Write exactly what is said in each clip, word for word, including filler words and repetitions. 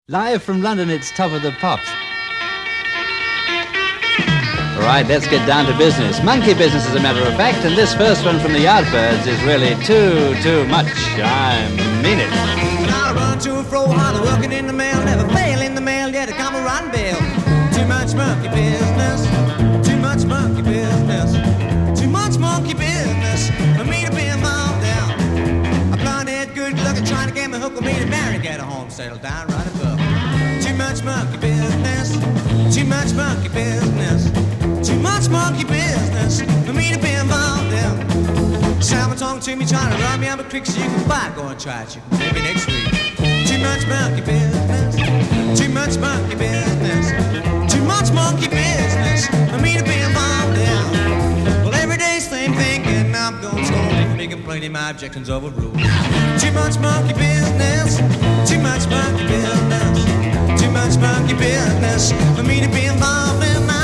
Live from London, it's Top of the Pops. All right, let's get down to business. Monkey business, as a matter of fact, and this first one from the Yardbirds is really too, too much. I mean it. I run to and fro, hardly working in the mail, never fail in the mail, yet I come a rotten bill. Too much monkey business, too much monkey business, too much monkey business for me to be involved in. A blonde-haired, good-looking, trying to get me hooked with me to marry, get a home, settle down right above. Too much monkey business, too much monkey business, too much monkey business for me to be involved in. Someone talking to me, trying to run me up a creek so you can buy. Go and try it, you can maybe next week. Too much monkey business, too much monkey business, too much monkey business for me to be involved in. Well, every day's same thing, and I'm going to scold me complaining my objections overruled. Too much monkey business, too much monkey business, too much monkey business for me to be involved in now.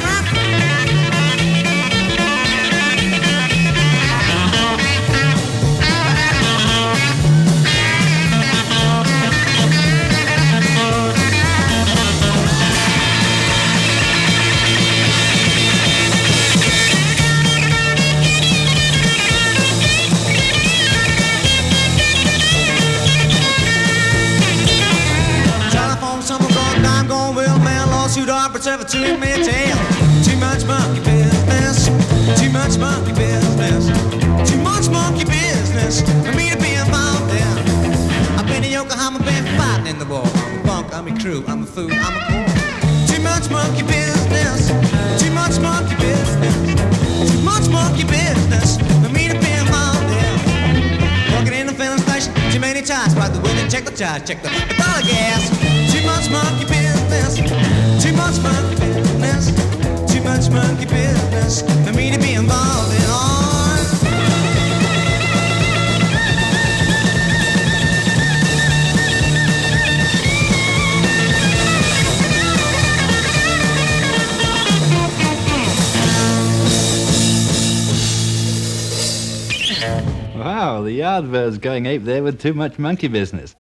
Ever to me a tale. Too much monkey business, too much monkey business, too much monkey business for me to be involved in. I've been in Yokohama, been fighting in the war. I'm a bunk, I'm a crew, I'm a food, I'm a core. Too much monkey business, too much monkey business, too much monkey business for me to be involved in. Working in the filling station too many times, by the way they check the charge, check the, the dollar gas. Too much monkey business, too much monkey business, too much monkey business for me to be involved in all. Wow, the Yardbirds going ape there with too much monkey business.